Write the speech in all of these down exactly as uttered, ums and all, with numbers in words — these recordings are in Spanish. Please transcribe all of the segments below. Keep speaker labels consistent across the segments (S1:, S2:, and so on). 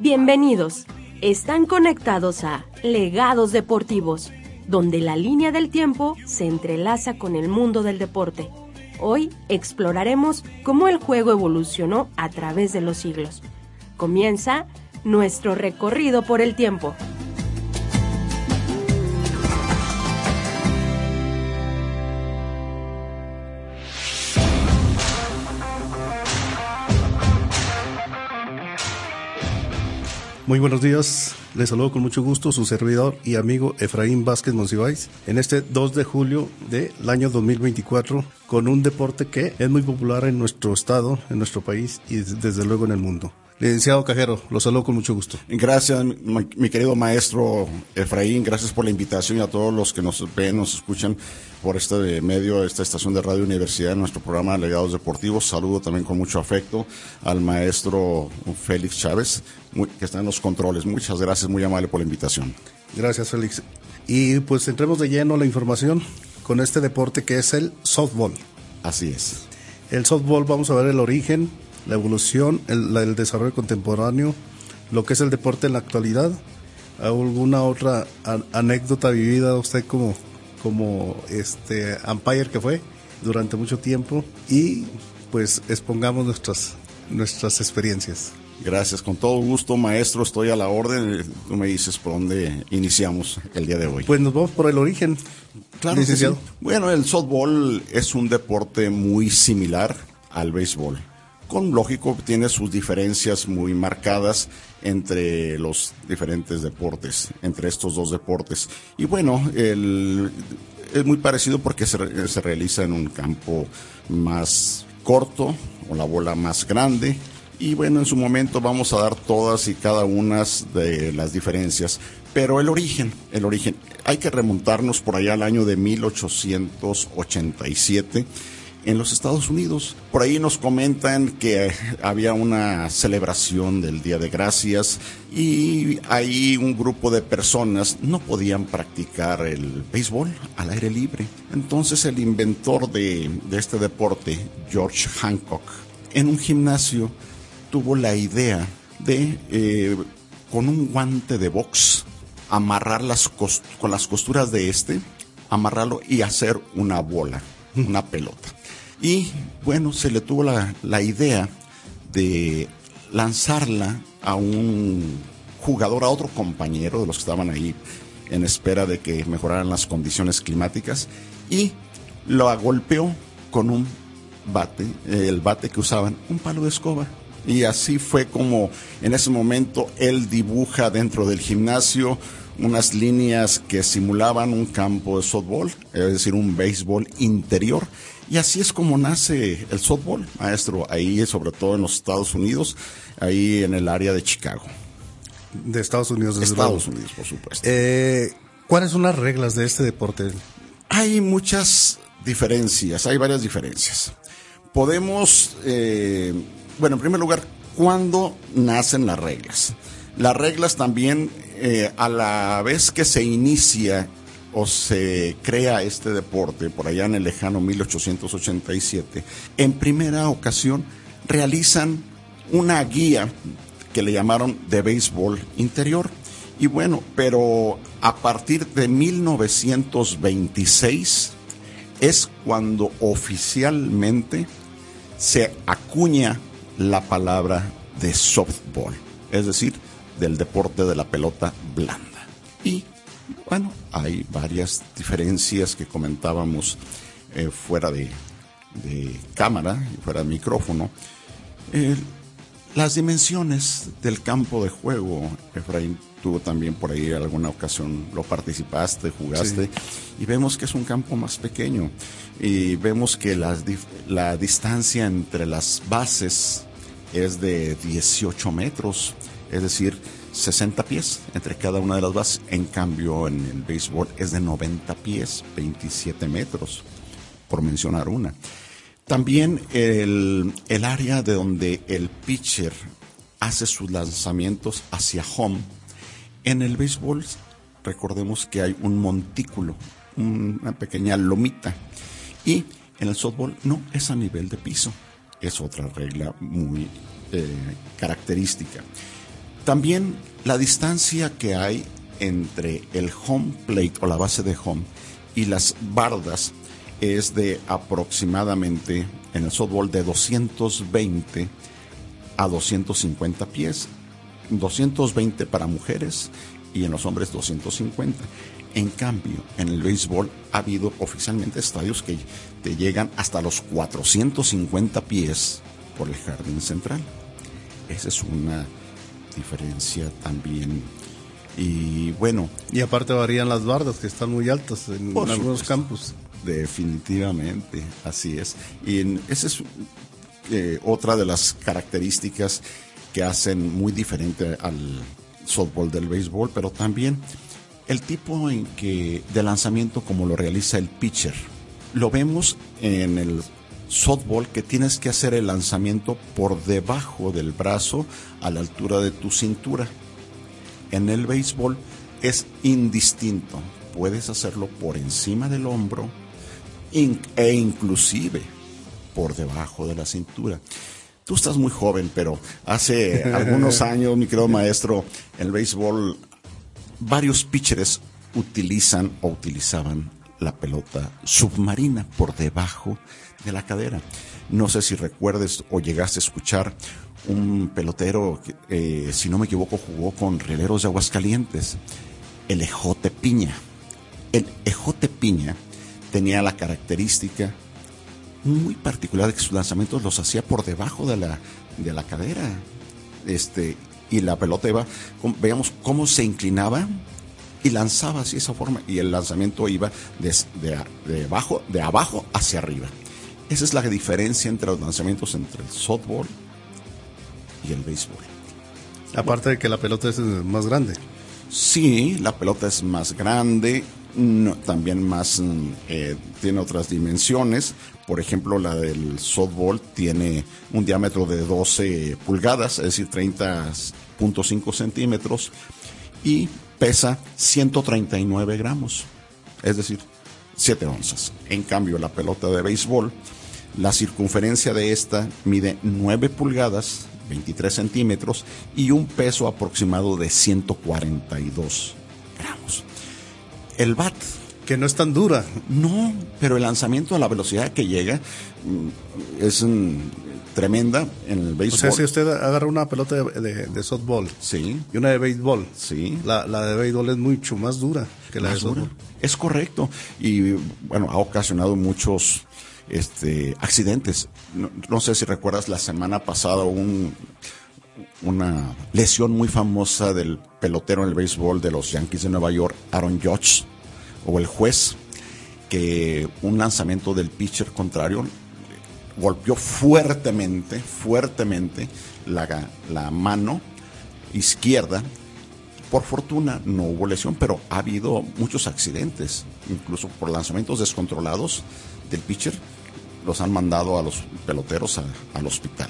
S1: Bienvenidos. Están conectados a Legados Deportivos, donde la línea del tiempo se entrelaza con el mundo del deporte. Hoy exploraremos cómo el juego evolucionó a través de los siglos. Comienza nuestro recorrido por el tiempo.
S2: Muy buenos días, les saludo con mucho gusto su servidor y amigo Efraín Vázquez Monsiváis en este dos de julio del año dos mil veinticuatro con un deporte que es muy popular en nuestro estado, en nuestro país y desde luego en el mundo. Licenciado Cajero, lo saludo con mucho gusto.
S3: Gracias, mi, mi querido maestro Efraín, gracias por la invitación y a todos los que nos ven, nos escuchan por este medio, esta estación de Radio Universidad, nuestro programa Legados Deportivos. Saludo también con mucho afecto al maestro Félix Chávez, muy, que está en los controles. Muchas gracias, muy amable por la invitación.
S2: Gracias, Félix. Y pues entremos de lleno a la información con este deporte que es el softball.
S3: Así es.
S2: El softball, vamos a ver el origen, la evolución, el, el desarrollo contemporáneo, lo que es el deporte en la actualidad. ¿Alguna otra a, anécdota vivida usted como, como este umpire que fue durante mucho tiempo? Y pues expongamos nuestras, nuestras experiencias.
S3: Gracias, con todo gusto, maestro, estoy a la orden. Tú me dices por dónde iniciamos el día de hoy.
S2: Pues nos vamos por el origen.
S3: Claro, licenciado. Sí. Bueno, el softball es un deporte muy similar al béisbol. Con lógico, tiene sus diferencias muy marcadas entre los diferentes deportes, entre estos dos deportes. Y bueno, el, es muy parecido porque se, se realiza en un campo más corto, o la bola más grande. Y bueno, en su momento vamos a dar todas y cada una de las diferencias. Pero el origen, el origen, hay que remontarnos por allá al año de mil ochocientos ochenta y siete. En los Estados Unidos. Por ahí nos comentan que había una celebración del Día de Gracias y ahí un grupo de personas no podían practicar el béisbol al aire libre. Entonces el inventor de, de este deporte, George Hancock, en un gimnasio tuvo la idea de, eh, con un guante de box, amarrar las cost- con las costuras de este, amarrarlo y hacer una bola, una pelota. Y bueno, se le tuvo la, la idea de lanzarla a un jugador, a otro compañero de los que estaban ahí en espera de que mejoraran las condiciones climáticas, y lo golpeó con un bate, el bate que usaban, un palo de escoba. Y así fue como en ese momento él dibuja dentro del gimnasio unas líneas que simulaban un campo de softball, es decir, un béisbol interior. Y así es como nace el softball, maestro, ahí sobre todo en los Estados Unidos, ahí en el área de Chicago.
S2: De Estados Unidos, desde
S3: Estados
S2: luego.
S3: Unidos, por supuesto.
S2: Eh, ¿Cuáles son las reglas de este deporte?
S3: Hay muchas diferencias, hay varias diferencias. Podemos, eh, bueno, en primer lugar, ¿cuándo nacen las reglas? Las reglas también, eh, a la vez que se inicia o se crea este deporte, por allá en el lejano mil ochocientos ochenta y siete, en primera ocasión realizan una guía que le llamaron de béisbol interior. Y bueno, pero a partir de mil novecientos veintiséis es cuando oficialmente se acuña la palabra de softball, es decir, del deporte de la pelota blanda. Y bueno, hay varias diferencias que comentábamos eh, fuera de, de cámara, fuera de micrófono. Eh, las dimensiones del campo de juego, Efraín, tú también por ahí alguna ocasión lo participaste, jugaste, sí. Y vemos que es un campo más pequeño. Y vemos que la, la distancia entre las bases es de dieciocho metros, es decir, sesenta pies entre cada una de las bases. En cambio, en el béisbol es de noventa pies, veintisiete metros, por mencionar una. También el, el área de donde el pitcher hace sus lanzamientos hacia home. En el béisbol, recordemos que hay un montículo, una pequeña lomita. Y en el softball no es a nivel de piso. Es otra regla muy eh, característica. También la distancia que hay entre el home plate o la base de home y las bardas es de aproximadamente, en el softball, de doscientos veinte a doscientos cincuenta pies. doscientos veinte para mujeres y en los hombres doscientos cincuenta. En cambio, en el béisbol ha habido oficialmente estadios que te llegan hasta los cuatrocientos cincuenta pies por el jardín central. Esa es una diferencia también. Y bueno.
S2: Y aparte varían las bardas, que están muy altas en, en algunos campos.
S3: Definitivamente, así es. Y en, esa es eh, otra de las características que hacen muy diferente al softball del béisbol, pero también el tipo en que de lanzamiento como lo realiza el pitcher. Lo vemos en el softball, que tienes que hacer el lanzamiento por debajo del brazo a la altura de tu cintura. En el béisbol es indistinto. Puedes hacerlo por encima del hombro e inclusive por debajo de la cintura. Tú estás muy joven, pero hace algunos años, mi querido maestro, en el béisbol varios pitchers utilizan o utilizaban la pelota submarina por debajo de la cadera. No sé si recuerdes o llegaste a escuchar un pelotero que, eh, si no me equivoco, jugó con Rieleros de Aguascalientes, el Ejote Piña. El Ejote Piña tenía la característica muy particular de que sus lanzamientos los hacía por debajo de la, de la cadera. Este, y la pelota iba, veamos cómo se inclinaba y lanzaba así de esa forma, y el lanzamiento iba de, de, de, abajo, de abajo hacia arriba. Esa es la diferencia entre los lanzamientos entre el softball y el béisbol.
S2: Aparte de que la pelota es más grande.
S3: Sí, la pelota es más grande, no, también más eh, tiene otras dimensiones. Por ejemplo, la del softball tiene un diámetro de doce pulgadas, es decir, treinta punto cinco centímetros, y pesa ciento treinta y nueve gramos, es decir, siete onzas. En cambio, la pelota de béisbol, la circunferencia de esta mide nueve pulgadas, veintitrés centímetros, y un peso aproximado de ciento cuarenta y dos gramos. El bat,
S2: que no es tan dura.
S3: No, pero el lanzamiento a la velocidad que llega es um, tremenda en el béisbol.
S2: O sea, si usted agarra una pelota de, de, de softball,
S3: sí,
S2: y una de béisbol,
S3: sí,
S2: la, la de béisbol es mucho más dura que la más de softball. Dura.
S3: Es correcto. Y bueno, ha ocasionado muchos este, accidentes. No, no sé si recuerdas, la semana pasada un, una lesión muy famosa del pelotero en el béisbol de los Yankees de Nueva York, Aaron Judge, o el juez, que un lanzamiento del pitcher contrario golpeó fuertemente, fuertemente la, la mano izquierda. Por fortuna no hubo lesión, pero ha habido muchos accidentes, incluso por lanzamientos descontrolados del pitcher, los han mandado a los peloteros a, al hospital.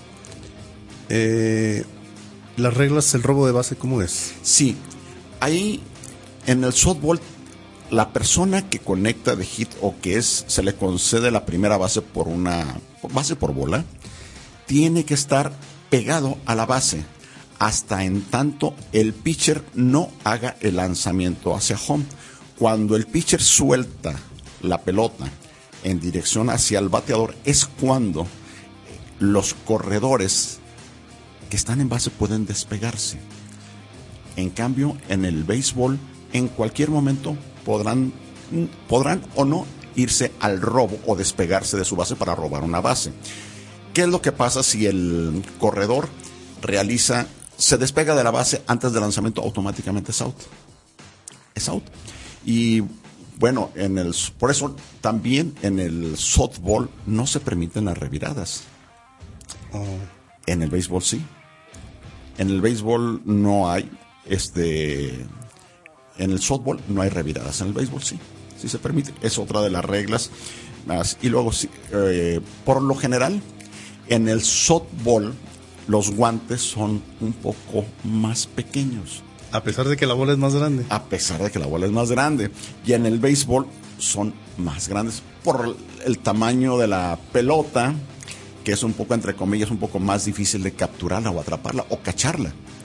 S2: Eh, ¿Las reglas del robo de base cómo es?
S3: Sí, ahí en el softball, la persona que conecta de hit o que es se le concede la primera base por una base por bola, tiene que estar pegado a la base hasta en tanto el pitcher no haga el lanzamiento hacia home. Cuando el pitcher suelta la pelota en dirección hacia el bateador, es cuando los corredores que están en base pueden despegarse. En cambio, en el béisbol, en cualquier momento podrán, podrán o no irse al robo o despegarse de su base para robar una base. ¿Qué es lo que pasa si el corredor realiza, se despega de la base antes del lanzamiento? Automáticamente es out. Es out. Y bueno, en el, por eso también en el softball no se permiten las reviradas. Oh. En el béisbol sí. En el béisbol no hay este... En el softball no hay reviradas, en el béisbol sí, sí se permite, es otra de las reglas. Y luego, eh, por lo general, en el softball los guantes son un poco más pequeños.
S2: A pesar de que la bola es más grande.
S3: A pesar de que la bola es más grande. Y en el béisbol son más grandes por el tamaño de la pelota, que es un poco, entre comillas, un poco más difícil de capturarla o atraparla o cacharla.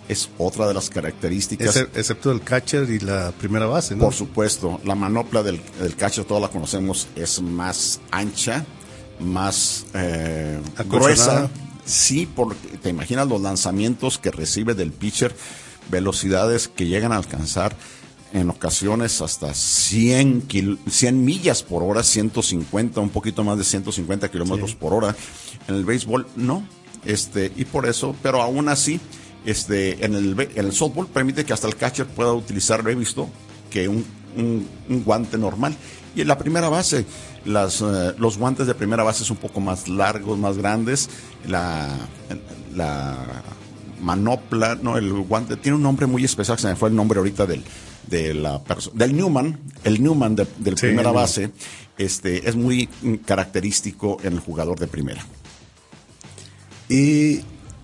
S3: es otra de las características.
S2: Excep- excepto el catcher y la primera base, ¿no?
S3: Por supuesto, la manopla del, del catcher, todos la conocemos, es más ancha, más eh, gruesa. Sí, porque te imaginas los lanzamientos que recibe del pitcher, velocidades que llegan a alcanzar en ocasiones hasta cien, kil- cien millas por hora, ciento cincuenta, un poquito más de ciento cincuenta kilómetros sí. por hora. En el béisbol no, este, y por eso, pero aún así, este, en el, en el softball permite que hasta el catcher pueda utilizar, he visto, que un, un, un guante normal. Y en la primera base, las, uh, los guantes de primera base son un poco más largos, más grandes. La, la manopla, no, el guante tiene un nombre muy especial, se me fue el nombre ahorita del de la perso- del Newman, el Newman de, del sí, primera base, este, es muy característico en el jugador de primera.
S2: Y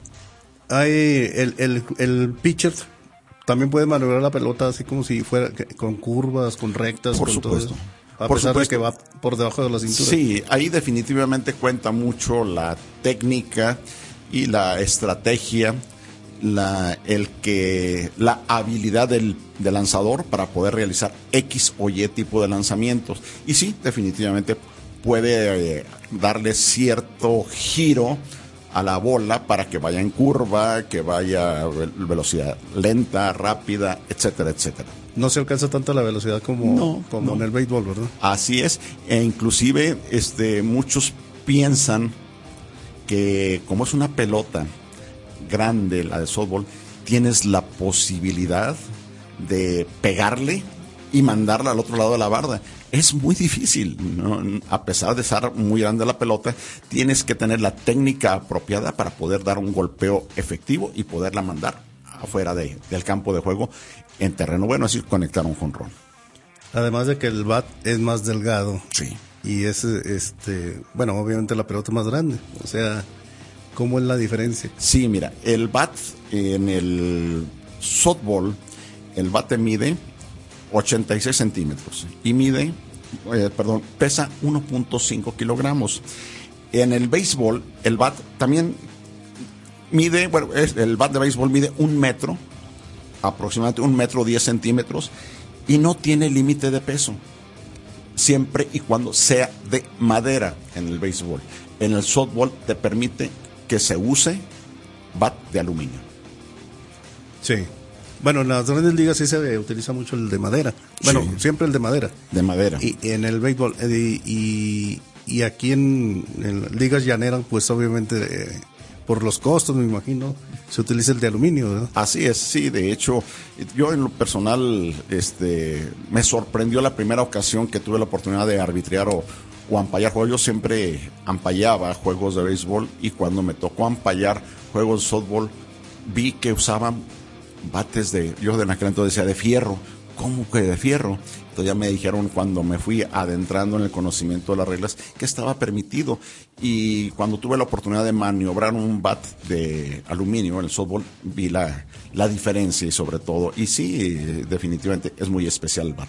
S2: hay el, el, el pitcher también puede maniobrar la pelota así como si fuera con curvas, con rectas,
S3: por
S2: con
S3: supuesto.
S2: Todo eso, a
S3: por
S2: pesar
S3: supuesto.
S2: de que va por debajo de la cintura.
S3: Sí, ahí definitivamente cuenta mucho la técnica y la estrategia, la el que la habilidad del, del lanzador para poder realizar X o Y tipo de lanzamientos. Y sí, definitivamente puede eh, darle cierto giro a la bola para que vaya en curva, que vaya a velocidad lenta, rápida, etcétera, etcétera.
S2: No se alcanza tanto la velocidad como,
S3: no,
S2: como
S3: no.
S2: en el béisbol, ¿verdad?
S3: Así es, e inclusive este, muchos piensan que como es una pelota grande, la de softball, tienes la posibilidad de pegarle y mandarla al otro lado de la barda. Es muy difícil, ¿no? A pesar de estar muy grande la pelota, tienes que tener la técnica apropiada para poder dar un golpeo efectivo y poderla mandar afuera de, del campo de juego en terreno bueno, es decir, conectar un jonrón.
S2: Además de que el bat es más delgado.
S3: Sí.
S2: Y es, este, bueno, obviamente la pelota es más grande. O sea, ¿cómo es la diferencia?
S3: Sí, mira, el bat en el softball, el bate mide ochenta y seis centímetros y mide, eh, perdón, pesa uno punto cinco kilogramos. En el béisbol, el bat también mide, bueno, es, el bat de béisbol mide un metro, aproximadamente un metro diez centímetros, y no tiene límite de peso, siempre y cuando sea de madera en el béisbol. En el softball te permite que se use bat de aluminio.
S2: Sí. Bueno, en las grandes ligas sí se utiliza mucho el de madera. Bueno, sí. Siempre el de madera.
S3: De madera.
S2: Y, y en el béisbol. Y, y, y aquí en, en ligas llaneras, pues obviamente eh, por los costos, me imagino, se utiliza el de aluminio, ¿verdad?
S3: Así es, sí. De hecho, yo en lo personal este, me sorprendió la primera ocasión que tuve la oportunidad de arbitrar o, o ampallar juegos. Yo siempre ampallaba juegos de béisbol y cuando me tocó ampallar juegos de softball, vi que usaban bates de, yo de aquel entonces decía de fierro. ¿Cómo que de fierro? Entonces ya me dijeron cuando me fui adentrando en el conocimiento de las reglas que estaba permitido, y cuando tuve la oportunidad de maniobrar un bat de aluminio en el softball vi la, la diferencia y sobre todo, y sí, definitivamente es muy especial el bat.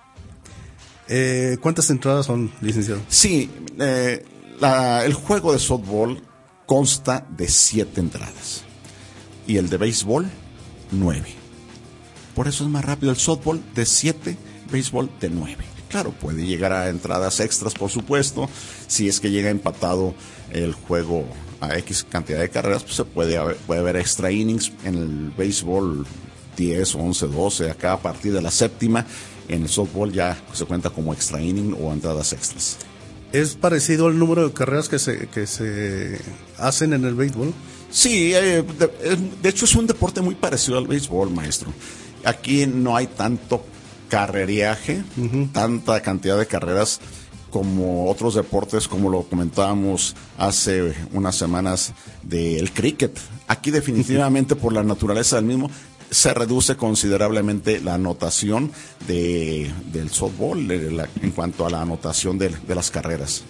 S2: Eh, ¿Cuántas entradas son, licenciado?
S3: Sí, eh, la, el juego de softball consta de siete entradas y el de béisbol nueve. Por eso es más rápido el softball de siete, béisbol de nueve. Claro, puede llegar a entradas extras, por supuesto. Si es que llega empatado el juego a X cantidad de carreras, pues se puede haber, puede haber extra innings. En el béisbol diez, once, doce, acá a partir de la séptima. En el softball ya se cuenta como extra inning o entradas extras.
S2: ¿Es parecido al número de carreras que se, que se hacen en el béisbol?
S3: Sí, eh, de, de hecho es un deporte muy parecido al béisbol, maestro. Aquí no hay tanto carreriaje, uh-huh. tanta cantidad de carreras como otros deportes, como lo comentábamos hace unas semanas del cricket. Aquí definitivamente por la naturaleza del mismo se reduce considerablemente la anotación de, del softball de la, en cuanto a la anotación de, de las carreras.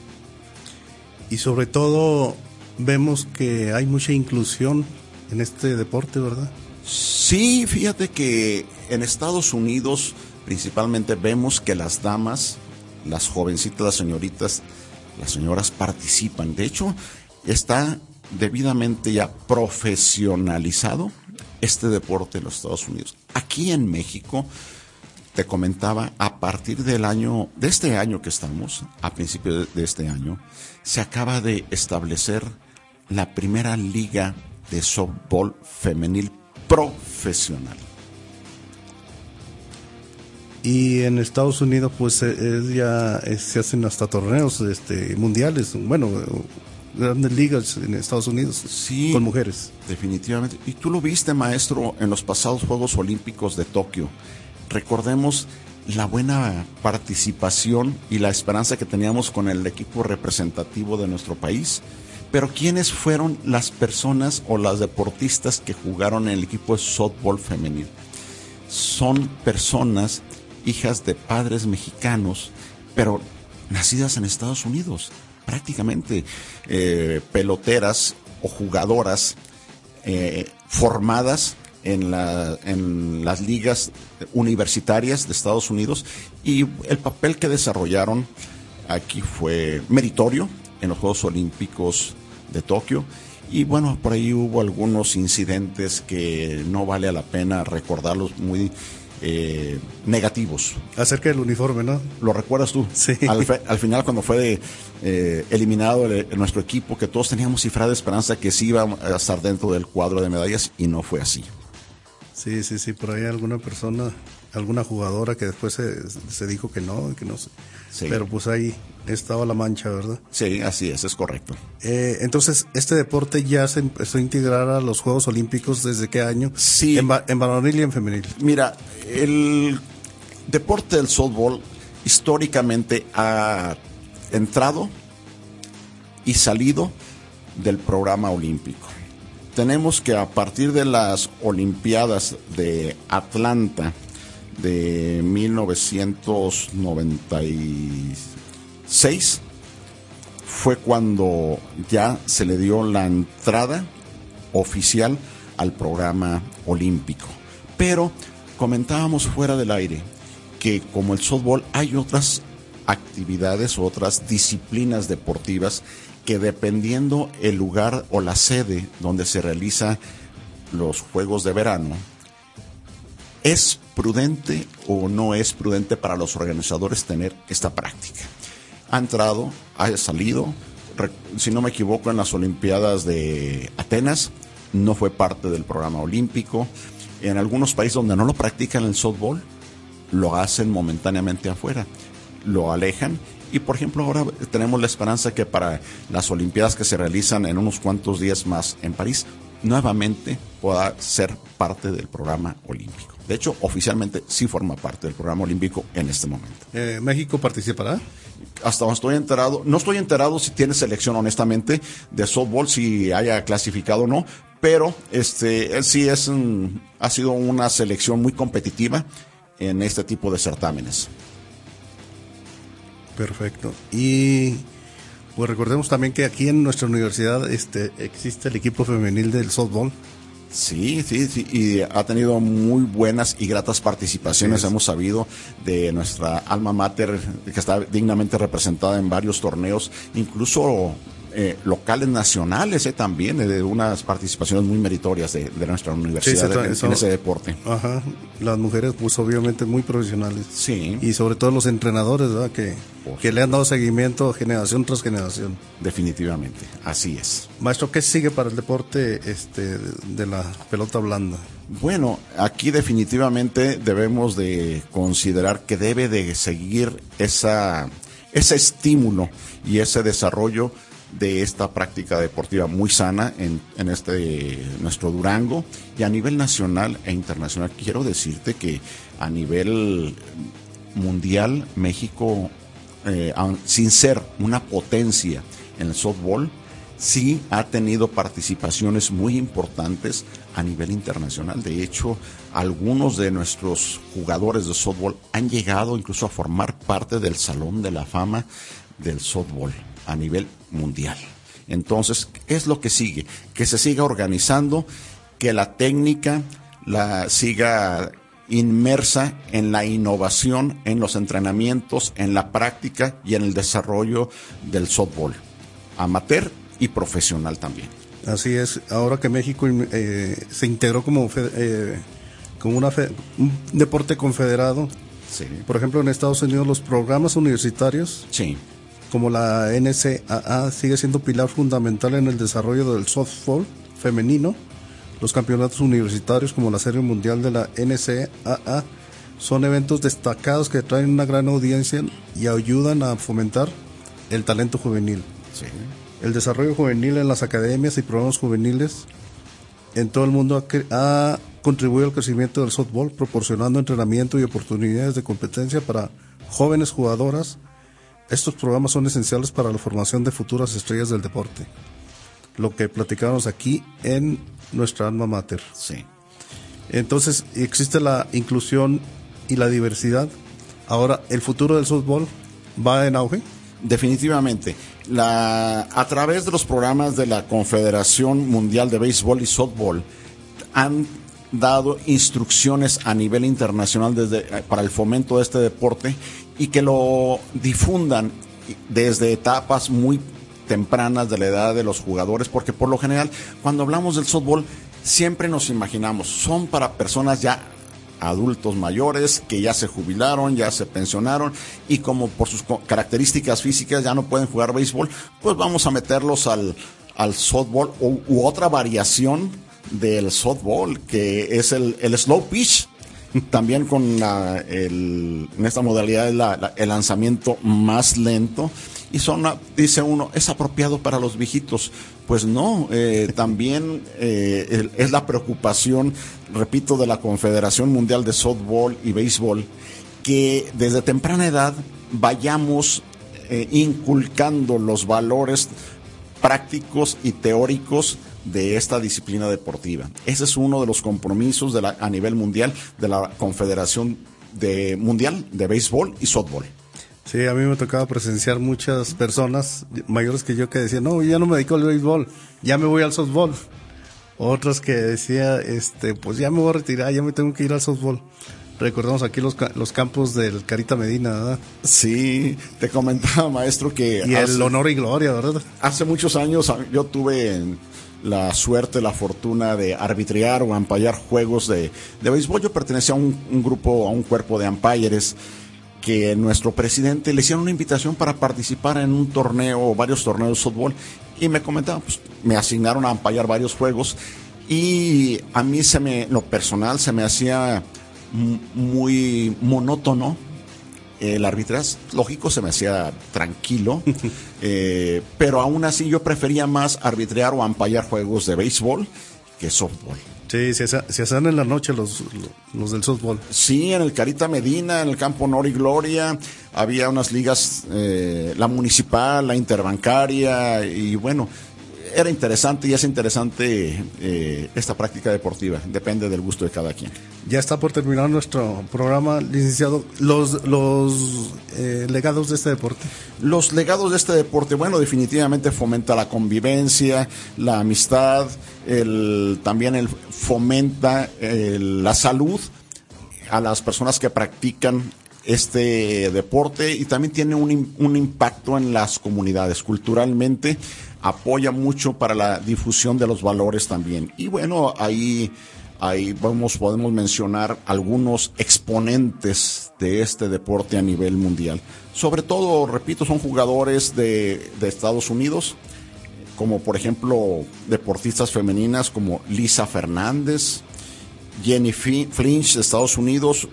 S2: Y sobre todo vemos que hay mucha inclusión en este deporte, ¿verdad?
S3: Sí, fíjate que en Estados Unidos principalmente vemos que las damas, las jovencitas, las señoritas, las señoras participan. De hecho, está debidamente ya profesionalizado este deporte en los Estados Unidos. Aquí en México, te comentaba, a partir del año, de este año que estamos, a principios de este año, se acaba de establecer la primera liga de softball femenil profesional.
S2: Y en Estados Unidos, pues es ya es, se hacen hasta torneos este, mundiales, bueno, grandes ligas en Estados Unidos,
S3: sí,
S2: con mujeres.
S3: Definitivamente. Y tú lo viste, maestro, en los pasados Juegos Olímpicos de Tokio. Recordemos la buena participación y la esperanza que teníamos con el equipo representativo de nuestro país. Pero ¿quiénes fueron las personas o las deportistas que jugaron en el equipo de softball femenil? Son personas hijas de padres mexicanos, pero nacidas en Estados Unidos, prácticamente eh, peloteras o jugadoras eh, formadas en, la, en las ligas universitarias de Estados Unidos, y el papel que desarrollaron aquí fue meritorio en los Juegos Olímpicos de Tokio. Y bueno, por ahí hubo algunos incidentes que no vale la pena recordarlos, muy eh, negativos.
S2: Acerca del uniforme, ¿no?
S3: ¿Lo recuerdas tú?
S2: Sí.
S3: Al, fe, al final, cuando fue de, eh, eliminado el, el, nuestro equipo, que todos teníamos cifrada esperanza que sí iba a estar dentro del cuadro de medallas, y no fue así.
S2: Sí, sí, sí, por ahí alguna persona, alguna jugadora que después se, se dijo que no, que no sé. Sí. Pero pues ahí estaba la mancha, ¿verdad?
S3: Sí, así es, es correcto.
S2: Eh, entonces, ¿este deporte ya se empezó a integrar a los Juegos Olímpicos desde qué año?
S3: Sí.
S2: En, en varonil y en femenil.
S3: Mira, el deporte del softball históricamente ha entrado y salido del programa olímpico. Tenemos que a partir de las Olimpiadas de Atlanta de mil novecientos noventa y seis fue cuando ya se le dio la entrada oficial al programa olímpico. Pero comentábamos fuera del aire que como el softball hay otras actividades, otras disciplinas deportivas que dependiendo el lugar o la sede donde se realiza los Juegos de Verano, ¿es prudente o no es prudente para los organizadores tener esta práctica? Ha entrado, ha salido, si no me equivoco, en las Olimpiadas de Atenas, no fue parte del programa olímpico. En algunos países donde no lo practican el softball, lo hacen momentáneamente afuera, lo alejan. Y por ejemplo ahora tenemos la esperanza que para las Olimpiadas que se realizan en unos cuantos días más en París, nuevamente pueda ser parte del programa olímpico. De hecho, oficialmente sí forma parte del programa olímpico en este momento.
S2: Eh, ¿México participará?
S3: Hasta donde estoy enterado, no estoy enterado si tiene selección honestamente de softball, si haya clasificado o no, pero este él sí es un, ha sido una selección muy competitiva en este tipo de certámenes.
S2: Perfecto. Y pues recordemos también que aquí en nuestra universidad este existe el equipo femenil del softball.
S3: Sí, sí, sí, y ha tenido muy buenas y gratas participaciones. Sí, hemos sabido de nuestra alma mater que está dignamente representada en varios torneos, incluso eh, locales nacionales eh, también, eh, de unas participaciones muy meritorias de, de nuestra universidad sí, sí, en, eso, en ese deporte.
S2: Ajá, las mujeres pues obviamente muy profesionales.
S3: Sí.
S2: Y sobre todo los entrenadores, ¿verdad? Que, que le han dado seguimiento generación tras generación.
S3: Definitivamente, así es.
S2: Maestro, ¿qué sigue para el deporte este de la pelota blanda?
S3: Bueno, aquí definitivamente debemos de considerar que debe de seguir esa, ese estímulo y ese desarrollo de esta práctica deportiva muy sana en, en este nuestro Durango, y a nivel nacional e internacional. Quiero decirte que a nivel mundial México, eh, sin ser una potencia en el softball, sí ha tenido participaciones muy importantes a nivel internacional. De hecho, algunos de nuestros jugadores de softball han llegado incluso a formar parte del Salón de la Fama del softball a nivel mundial. Entonces, ¿qué es lo que sigue? Que se siga organizando, que la técnica la siga inmersa en la innovación, en los entrenamientos, en la práctica y en el desarrollo del softball, amateur y profesional también.
S2: Así es, ahora que México eh, se integró como, eh, como una fe, un deporte confederado,
S3: sí.
S2: Por ejemplo en Estados Unidos los programas universitarios,
S3: sí.
S2: como la N C A A, sigue siendo pilar fundamental en el desarrollo del softball femenino. Los campeonatos universitarios como la Serie Mundial de la N C A A son eventos destacados que traen una gran audiencia y ayudan a fomentar el talento juvenil.
S3: Sí.
S2: El desarrollo juvenil en las academias y programas juveniles en todo el mundo ha, ha contribuido al crecimiento del softball, proporcionando entrenamiento y oportunidades de competencia para jóvenes jugadoras. Estos programas son esenciales para la formación de futuras estrellas del deporte, lo que platicamos aquí en nuestra alma mater.
S3: Sí.
S2: Entonces existe la inclusión y la diversidad. Ahora, ¿el futuro del softball va en auge?
S3: Definitivamente. La, a través de los programas de la Confederación Mundial de Béisbol y Softball han dado instrucciones a nivel internacional desde, para el fomento de este deporte y que lo difundan desde etapas muy tempranas de la edad de los jugadores, porque por lo general cuando hablamos del softball siempre nos imaginamos, son para personas ya adultos mayores que ya se jubilaron, ya se pensionaron y como por sus características físicas ya no pueden jugar béisbol, pues vamos a meterlos al, al softball u, u otra variación del softball que es el, el slow pitch. También con la, el, en esta modalidad es la, la, el lanzamiento más lento y son, dice uno, es apropiado para los viejitos. Pues no, eh, también eh, el, es la preocupación, repito, de la Confederación Mundial de Softball y Béisbol, que desde temprana edad vayamos eh, inculcando los valores prácticos y teóricos de esta disciplina deportiva. Ese es uno de los compromisos de la, a nivel mundial de la Confederación de, Mundial de Béisbol y Softball.
S2: Sí, a mí me tocaba presenciar muchas personas mayores que yo que decían, no, ya no me dedico al béisbol, ya me voy al softball. Otros que decía, este, pues ya me voy a retirar, ya me tengo que ir al softball. Recordamos aquí los, los campos del Carita Medina, ¿verdad?
S3: Sí, te comentaba, maestro, que...
S2: Y
S3: hace,
S2: el honor y gloria, ¿verdad?
S3: Hace muchos años yo tuve la suerte, la fortuna de arbitrar o ampallar juegos de, de béisbol. Yo pertenecía a un, un grupo, a un cuerpo de umpires que nuestro presidente le hicieron una invitación para participar en un torneo o varios torneos de softball y me comentaban, pues me asignaron a ampallar varios juegos y a mí se me, lo personal se me hacía muy monótono el arbitraje, lógico, se me hacía tranquilo, eh, pero aún así yo prefería más arbitrar o ampallar juegos de béisbol que softball.
S2: Sí, se, se hacen en la noche los, los del softball.
S3: Sí, en el Carita Medina, en el campo Honor y Gloria, había unas ligas, eh, la municipal, la interbancaria, y bueno, era interesante y es interesante eh, esta práctica deportiva, depende del gusto de cada quien.
S2: Ya está por terminar nuestro programa, licenciado. Los, los eh, legados de este deporte.
S3: Los legados de este deporte, bueno, definitivamente fomenta la convivencia, la amistad, el, también el, fomenta el, la salud a las personas que practican este deporte y también tiene un, un impacto en las comunidades. Culturalmente apoya mucho para la difusión de los valores también. Y bueno, ahí, ahí vamos, podemos mencionar algunos exponentes de este deporte a nivel mundial. Sobre todo, repito, son jugadores de, de Estados Unidos, como por ejemplo deportistas femeninas como Lisa Fernández, Jenny Flinch de Estados Unidos,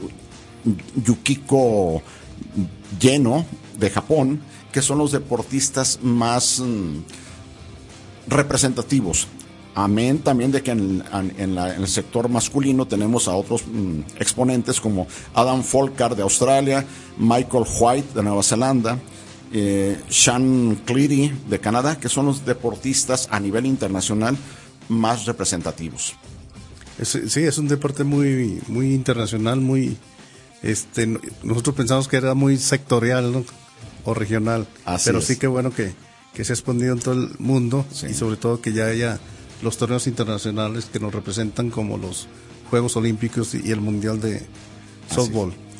S3: Yukiko Yeno de Japón, que son los deportistas más mmm, representativos. Amén también de que en, en, la, en el sector masculino tenemos a otros mmm, exponentes como Adam Folkard de Australia, Michael White de Nueva Zelanda, eh, Sean Cleary de Canadá, que son los deportistas a nivel internacional más representativos.
S2: Es, sí, es un deporte muy, muy internacional, muy, este, nosotros pensamos que era muy sectorial, ¿no? O regional,
S3: Así
S2: pero
S3: es.
S2: Sí que bueno que, que se ha expandido en todo el mundo, sí. Y sobre todo que ya haya los torneos internacionales que nos representan como los Juegos Olímpicos y el Mundial de Softball.
S3: Sí.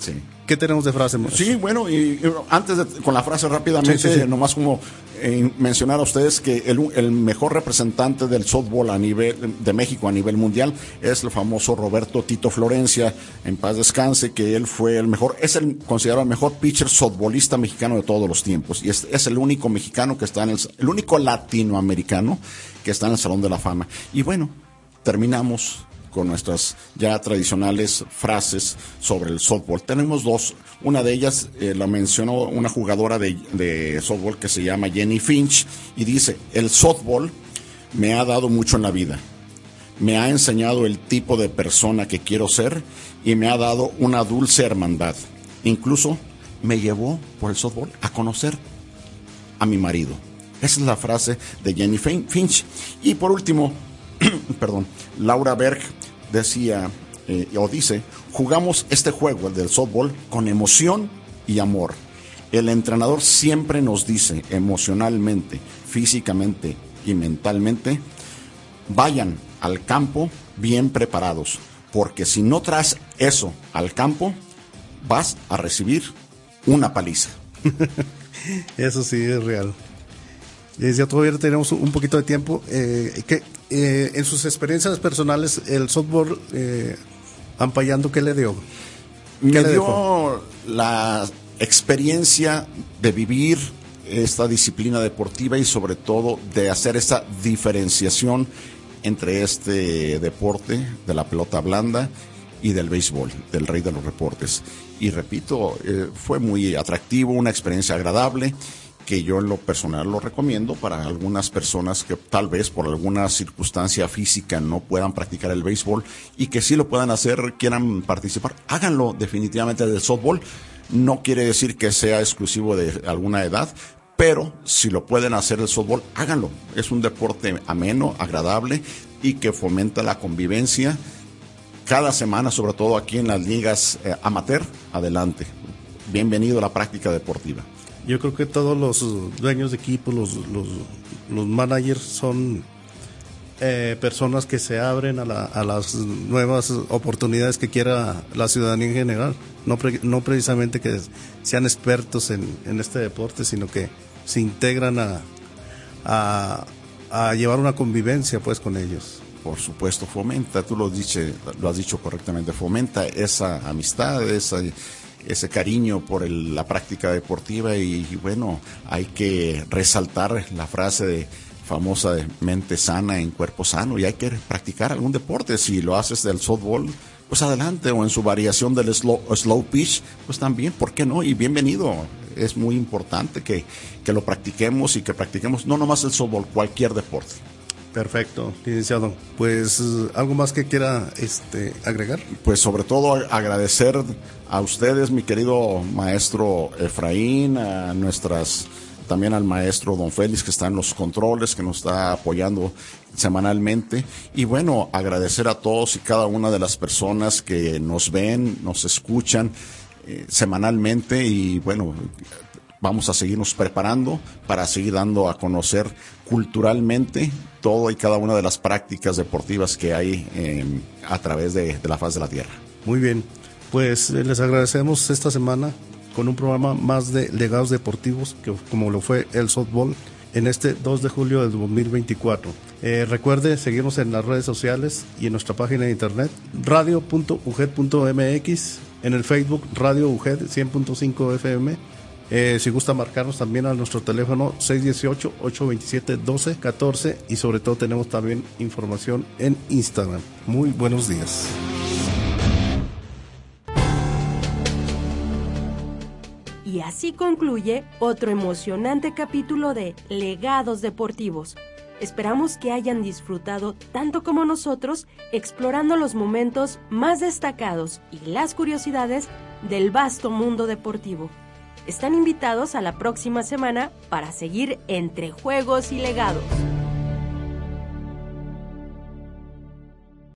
S2: ¿Qué tenemos de frase, maestro?
S3: Sí, bueno, y, y antes de, con la frase rápidamente, sí, sí, sí. nomás como eh, mencionar a ustedes que el, el mejor representante del softball a nivel de México a nivel mundial es el famoso Roberto Tito Florencia, en paz descanse, que él fue el mejor, es el considerado el mejor pitcher softballista mexicano de todos los tiempos, y es, es el único mexicano que está en el, el único latinoamericano que está en el Salón de la Fama. Y bueno, terminamos con nuestras ya tradicionales frases sobre el softball. Tenemos dos, una de ellas eh, la mencionó una jugadora de, de softball que se llama Jenny Finch, y dice: el softball me ha dado mucho en la vida, me ha enseñado el tipo de persona que quiero ser y me ha dado una dulce hermandad. Incluso me llevó por el softball a conocer a mi marido. Esa es la frase de Jenny Finch. Y por último, perdón, Laura Berg decía, eh, o dice: jugamos este juego, el del softball, con emoción y amor. El entrenador siempre nos dice, emocionalmente, físicamente y mentalmente, vayan al campo bien preparados, porque si no traes eso al campo, vas a recibir una paliza.
S2: Eso sí es real. Ya todavía tenemos un poquito de tiempo. Eh, que, eh, en sus experiencias personales, el softball, eh, ampallando, ¿qué le dio? ¿Qué
S3: Me
S2: le
S3: dio
S2: dejó?
S3: la experiencia de vivir esta disciplina deportiva y sobre todo de hacer esa diferenciación entre este deporte de la pelota blanda y del béisbol, del rey de los reportes. Y repito, eh, fue muy atractivo, una experiencia agradable, que yo en lo personal lo recomiendo para algunas personas que tal vez por alguna circunstancia física no puedan practicar el béisbol y que sí lo puedan hacer, quieran participar, háganlo definitivamente del softball. No quiere decir que sea exclusivo de alguna edad, pero si lo pueden hacer el softball, háganlo. Es un deporte ameno, agradable y que fomenta la convivencia. Cada semana, sobre todo aquí en las ligas eh, amateur, adelante. Bienvenido a la práctica deportiva.
S2: Yo creo que todos los dueños de equipo, los, los, los managers son eh, personas que se abren a, la, a las nuevas oportunidades que quiera la ciudadanía en general. No, pre, no precisamente que sean expertos en, en este deporte, sino que se integran a, a, a llevar una convivencia pues con ellos.
S3: Por supuesto, fomenta, tú lo, dice, lo has dicho correctamente, fomenta esa amistad, esa... ese cariño por el, la práctica deportiva y, y bueno, hay que resaltar la frase de, famosa de mente sana en cuerpo sano, y hay que practicar algún deporte. Si lo haces del softball, pues adelante, o en su variación del slow, slow pitch, pues también, ¿por qué no? Y bienvenido. Es muy importante que, que lo practiquemos y que practiquemos no nomás el softball, cualquier deporte.
S2: Perfecto, licenciado. Pues, ¿algo más que quiera este, agregar?
S3: Pues sobre todo agradecer a ustedes, mi querido maestro Efraín, a nuestras, también al maestro Don Félix, que está en los controles, que nos está apoyando semanalmente. Y bueno, agradecer a todos y cada una de las personas que nos ven, nos escuchan eh, semanalmente, y bueno, vamos a seguirnos preparando para seguir dando a conocer culturalmente todo y cada una de las prácticas deportivas que hay eh, a través de, de la faz de la tierra.
S2: Muy bien, pues les agradecemos esta semana con un programa más de legados deportivos, que como lo fue el softball, en este dos de julio de dos mil veinticuatro. Eh, recuerde seguirnos en las redes sociales y en nuestra página de internet radio punto u g e d punto m x, en el Facebook Radio U G E D cien punto cinco F M. Eh, si gusta marcarnos también a nuestro teléfono seis uno ocho, ocho dos siete, uno dos uno cuatro, y sobre todo tenemos también información en Instagram. Muy buenos días.
S1: Y así concluye otro emocionante capítulo de Legados Deportivos. Esperamos que hayan disfrutado tanto como nosotros explorando los momentos más destacados y las curiosidades del vasto mundo deportivo. Están invitados a la próxima semana para seguir entre juegos y legados.